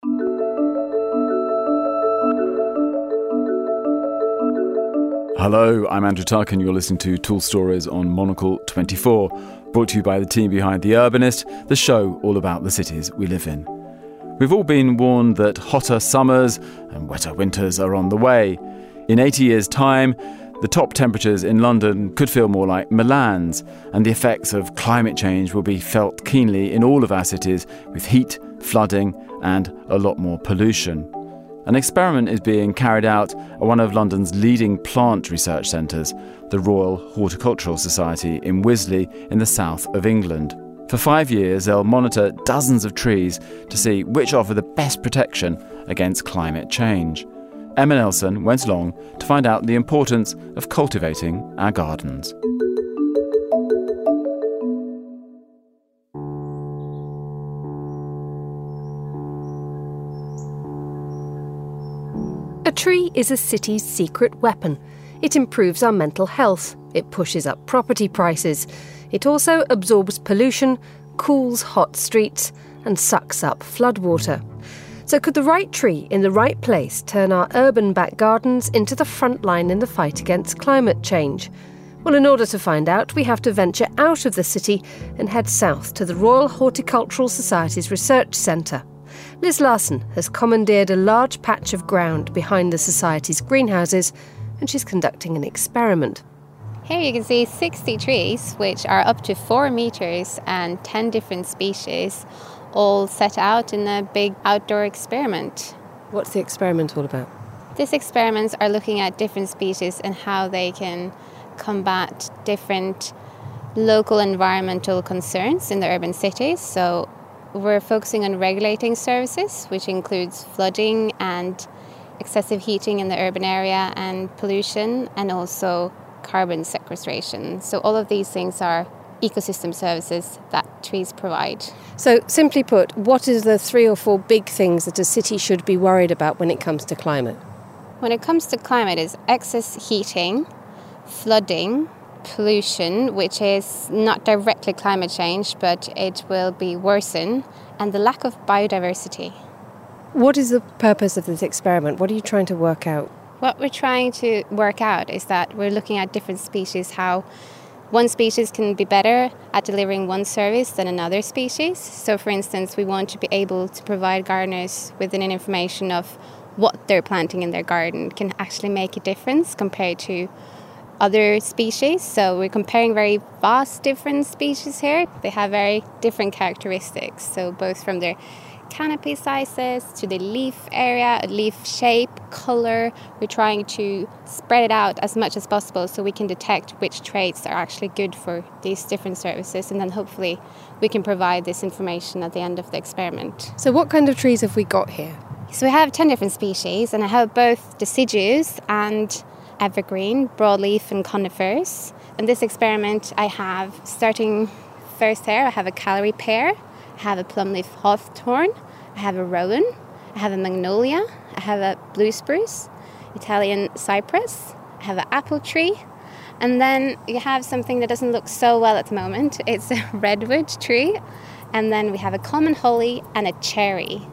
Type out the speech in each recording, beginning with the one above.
Hello, I'm Andrew Tuck and you're listening to Tool Stories on Monocle 24, brought to you by the team behind The Urbanist, the show all about the cities we live in. We've all been warned that hotter summers and wetter winters are on the way. In 80 years' time, the top temperatures in London could feel more like Milan's, and the effects of climate change will be felt keenly in all of our cities with heat, flooding and a lot more pollution. An experiment is being carried out at one of London's leading plant research centres, the Royal Horticultural Society in Wisley in the south of England. For 5 years, they'll monitor dozens of trees to see which offer the best protection against climate change. Emma Nelson went along to find out the importance of cultivating our gardens. A tree is a city's secret weapon. It improves our mental health. It pushes up property prices. It also absorbs pollution, cools hot streets, and sucks up floodwater. So could the right tree in the right place turn our urban back gardens into the front line in the fight against climate change? Well, in order to find out, we have to venture out of the city and head south to the Royal Horticultural Society's research centre. Liz Larson has commandeered a large patch of ground behind the Society's greenhouses, and she's conducting an experiment. Here you can see 60 trees, which are up to 4 metres and 10 different species, all set out in a big outdoor experiment. What's the experiment all about? These experiments are looking at different species and how they can combat different local environmental concerns in the urban cities. So we're focusing on regulating services, which includes flooding and excessive heating in the urban area and pollution, and also carbon sequestration. So all of these things are ecosystem services that trees provide. So simply put, what are the 3 or 4 big things that a city should be worried about when it comes to climate? When it comes to climate, it's excess heating, flooding, pollution, which is not directly climate change, but it will be worsened, and the lack of biodiversity. What is the purpose of this experiment? What are you trying to work out? What we're trying to work out is that we're looking at different species, how one species can be better at delivering one service than another species. So, for instance, we want to be able to provide gardeners with an information of what they're planting in their garden can actually make a difference compared to other species. So we're comparing very vast different species here. They have very different characteristics. So both from their canopy sizes to the leaf area, leaf shape, color, we're trying to spread it out as much as possible so we can detect which traits are actually good for these different services, and then hopefully we can provide this information at the end of the experiment. So what kind of trees have we got here? So we have 10 different species, and I have both deciduous and evergreen, broadleaf and conifers. In this experiment I have, starting first here, I have a Callery pear, I have a plumleaf hawthorn, I have a rowan, I have a magnolia, I have a blue spruce, Italian cypress, I have an apple tree, and then you have something that doesn't look so well at the moment. It's a redwood tree, and then we have a common holly and a cherry.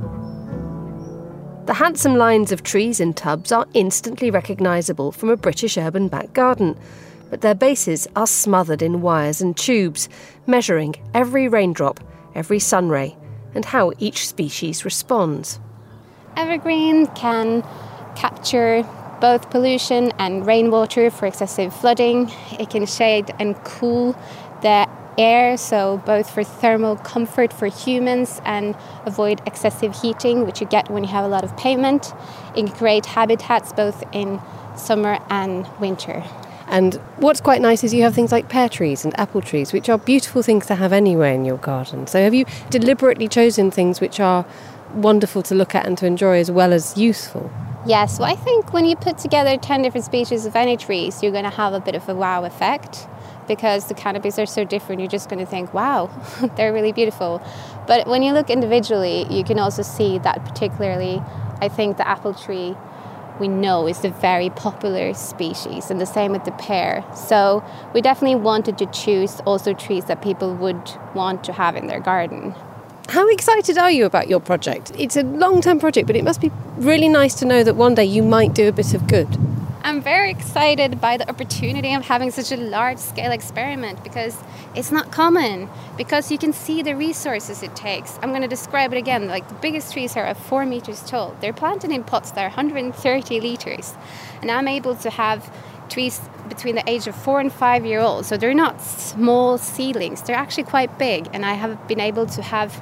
The handsome lines of trees in tubs are instantly recognisable from a British urban back garden, but their bases are smothered in wires and tubes, measuring every raindrop, every sunray, and how each species responds. Evergreen can capture both pollution and rainwater for excessive flooding. It can shade and cool the air, so both for thermal comfort for humans and avoid excessive heating, which you get when you have a lot of pavement. It can create habitats both in summer and winter. And what's quite nice is you have things like pear trees and apple trees, which are beautiful things to have anywhere in your garden. So have you deliberately chosen things which are wonderful to look at and to enjoy as well as useful? Yes, well, I think when you put together 10 different species of any trees, you're going to have a bit of a wow effect, because the canopies are so different. You're just going to think, wow, they're really beautiful. But when you look individually, you can also see that particularly, I think the apple tree we know is a very popular species, and the same with the pear. So we definitely wanted to choose also trees that people would want to have in their garden. How excited are you about your project? It's a long-term project, but it must be really nice to know that one day you might do a bit of good. I'm very excited by the opportunity of having such a large-scale experiment because it's not common, because you can see the resources it takes. I'm going to describe it again. Like, the biggest trees here are 4 meters tall. They're planted in pots that are 130 litres. And I'm able to have trees between the age of 4 and 5 year olds. So they're not small seedlings. They're actually quite big. And I have been able to have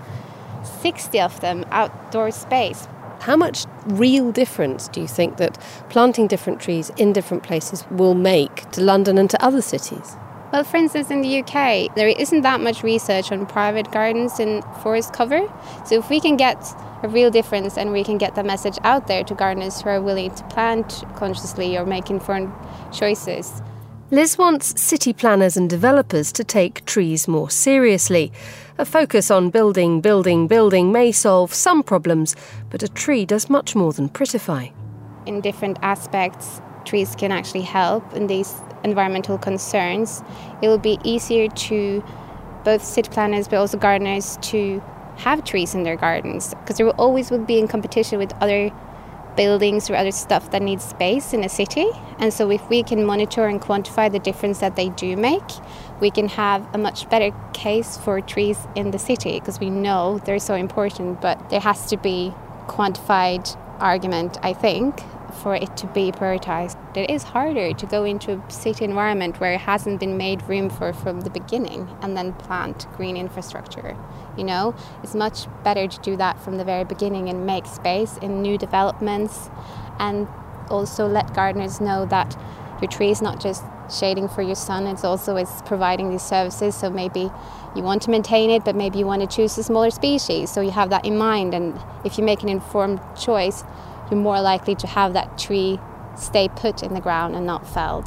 60 of them outdoor space. How much real difference do you think that planting different trees in different places will make to London and to other cities? Well, for instance, in the UK, there isn't that much research on private gardens and forest cover. So if we can get a real difference and we can get the message out there to gardeners who are willing to plant consciously or make informed choices. Liz wants city planners and developers to take trees more seriously. A focus on building may solve some problems, but a tree does much more than prettify. In different aspects, trees can actually help in these environmental concerns. It will be easier to both city planners but also gardeners to have trees in their gardens, because there will always be in competition with other buildings or other stuff that needs space in a city. And so if we can monitor and quantify the difference that they do make, we can have a much better case for trees in the city, because we know they're so important, but there has to be quantified argument, I think, for it to be prioritized. It is harder to go into a city environment where it hasn't been made room for from the beginning and then plant green infrastructure. You know, it's much better to do that from the very beginning and make space in new developments, and also let gardeners know that your tree is not just shading for your sun, it's providing these services. So maybe you want to maintain it, but maybe you want to choose a smaller species. So you have that in mind, and if you make an informed choice, you're more likely to have that tree stay put in the ground and not felled.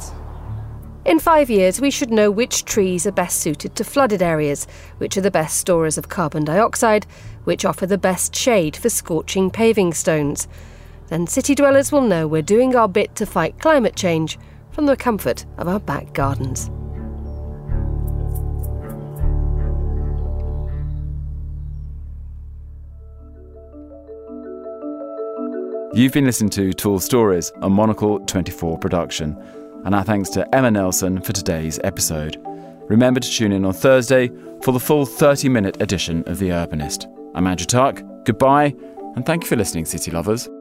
In 5 years, we should know which trees are best suited to flooded areas, which are the best storers of carbon dioxide, which offer the best shade for scorching paving stones. Then city dwellers will know we're doing our bit to fight climate change from the comfort of our back gardens. You've been listening to Tall Stories, a Monocle 24 production. And our thanks to Emma Nelson for today's episode. Remember to tune in on Thursday for the full 30-minute edition of The Urbanist. I'm Andrew Tuck. Goodbye, and thank you for listening, city lovers.